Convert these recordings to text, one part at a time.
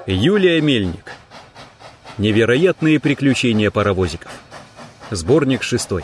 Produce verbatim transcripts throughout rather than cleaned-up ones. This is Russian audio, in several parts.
Юлия Мельник. Невероятные приключения паровозиков. Сборник шестой.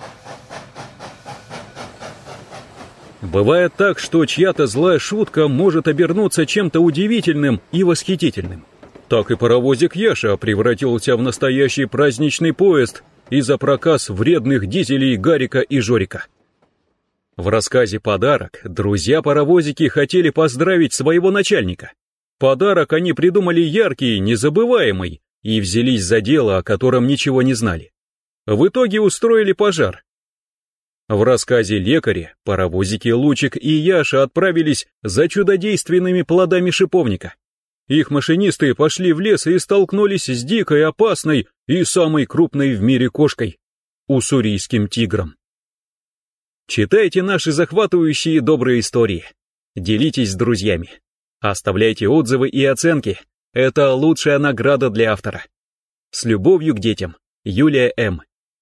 Бывает так, что чья-то злая шутка может обернуться чем-то удивительным и восхитительным. Так и паровозик Яша превратился в настоящий праздничный поезд из-за проказ вредных дизелей Гарика и Жорика. В рассказе «Подарок» друзья-паровозики хотели поздравить своего начальника. Подарок они придумали яркий, незабываемый, и взялись за дело, о котором ничего не знали. В итоге устроили пожар. В рассказе «Лекари» паровозики Лучик и Яша отправились за чудодейственными плодами шиповника. Их машинисты пошли в лес и столкнулись с дикой, опасной и самой крупной в мире кошкой – уссурийским тигром. Читайте наши захватывающие добрые истории. Делитесь с друзьями. Оставляйте отзывы и оценки. Это лучшая награда для автора. С любовью к детям. Юлия М.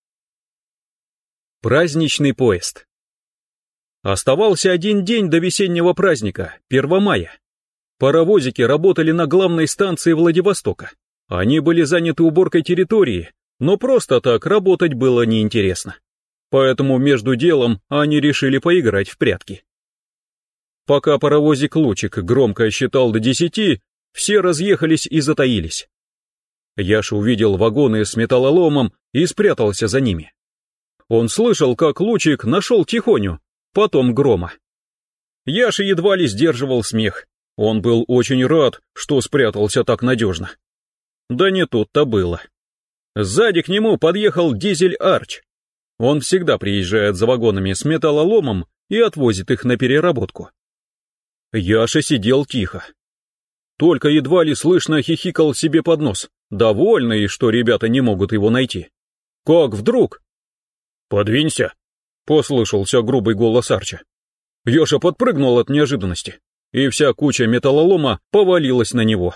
Праздничный поезд. Оставался один день до весеннего праздника, первого мая. Паровозики работали на главной станции Владивостока. Они были заняты уборкой территории, но просто так работать было неинтересно. Поэтому между делом они решили поиграть в прятки. Пока паровозик Лучик громко считал до десяти, все разъехались и затаились. Яша увидел вагоны с металлоломом и спрятался за ними. Он слышал, как Лучик нашел Тихоню, потом Грома. Яша едва ли сдерживал смех. Он был очень рад, что спрятался так надежно. Да не тут-то было. Сзади к нему подъехал дизель Арч. Он всегда приезжает за вагонами с металлоломом и отвозит их на переработку. Яша сидел тихо. Только едва ли слышно хихикал себе под нос, довольный, что ребята не могут его найти. Как вдруг... «Подвинься!» — послышался грубый голос Арча. Яша подпрыгнул от неожиданности, и вся куча металлолома повалилась на него.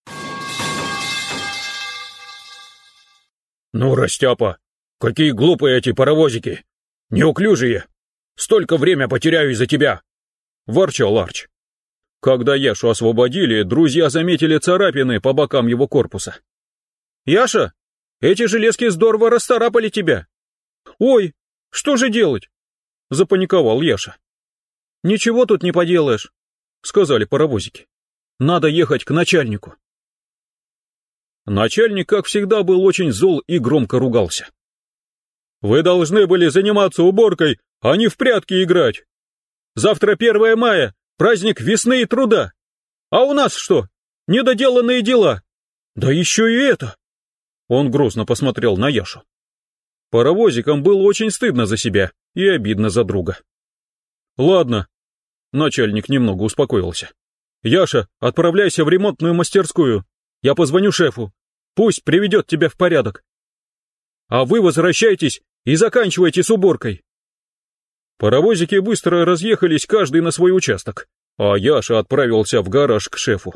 «Ну, растяпа, какие глупые эти паровозики! Неуклюжие! Столько время потеряю из-за тебя!» — ворчал Арч. Когда Яшу освободили, друзья заметили царапины по бокам его корпуса. «Яша, эти железки здорово расцарапали тебя!» «Ой, что же делать?» — запаниковал Яша. «Ничего тут не поделаешь», — сказали паровозики. «Надо ехать к начальнику». Начальник, как всегда, был очень зол и громко ругался. «Вы должны были заниматься уборкой, а не в прятки играть. Завтра первое мая, праздник весны и труда. А у нас что? Недоделанные дела. Да еще и это!» Он грозно посмотрел на Яшу. Паровозикам было очень стыдно за себя и обидно за друга. «Ладно», — начальник немного успокоился. «Яша, отправляйся в ремонтную мастерскую. Я позвоню шефу. Пусть приведет тебя в порядок. А вы возвращайтесь и заканчивайте с уборкой». Паровозики быстро разъехались каждый на свой участок, а Яша отправился в гараж к шефу.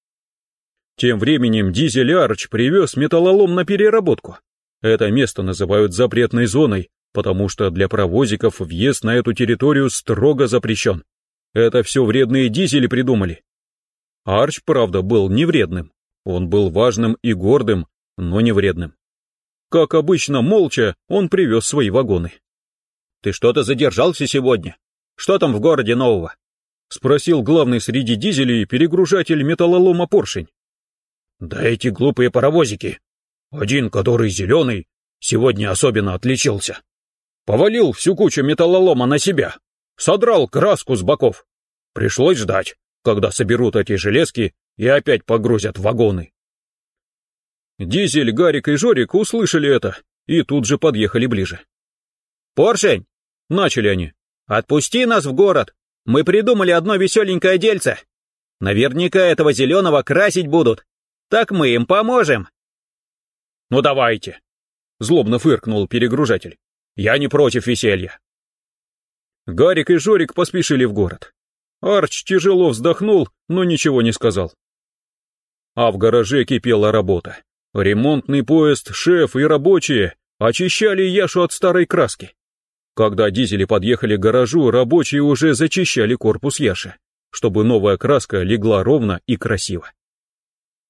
Тем временем дизель Арч привез металлолом на переработку. Это место называют запретной зоной, потому что для паровозиков въезд на эту территорию строго запрещен. Это все вредные дизели придумали. Арч, правда, был не вредным. Он был важным и гордым, но не вредным. Как обычно, молча, он привез свои вагоны. «Ты что-то задержался сегодня? Что там в городе нового?» — спросил главный среди дизелей перегружатель металлолома Поршень. «Да эти глупые паровозики. Один, который зеленый, сегодня особенно отличился. Повалил всю кучу металлолома на себя, содрал краску с боков. Пришлось ждать, когда соберут эти железки и опять погрузят в вагоны». Дизель, Гарик и Жорик услышали это и тут же подъехали ближе. «Поршень!» — начали они. «Отпусти нас в город! Мы придумали одно веселенькое дельце! Наверняка этого зеленого красить будут! Так мы им поможем!» «Ну давайте!» — злобно фыркнул перегружатель. «Я не против веселья!» Гарик и Жорик поспешили в город. Арч тяжело вздохнул, но ничего не сказал. А в гараже кипела работа. Ремонтный поезд, шеф и рабочие очищали Яшу от старой краски. Когда дизели подъехали к гаражу, рабочие уже зачищали корпус Яши, чтобы новая краска легла ровно и красиво.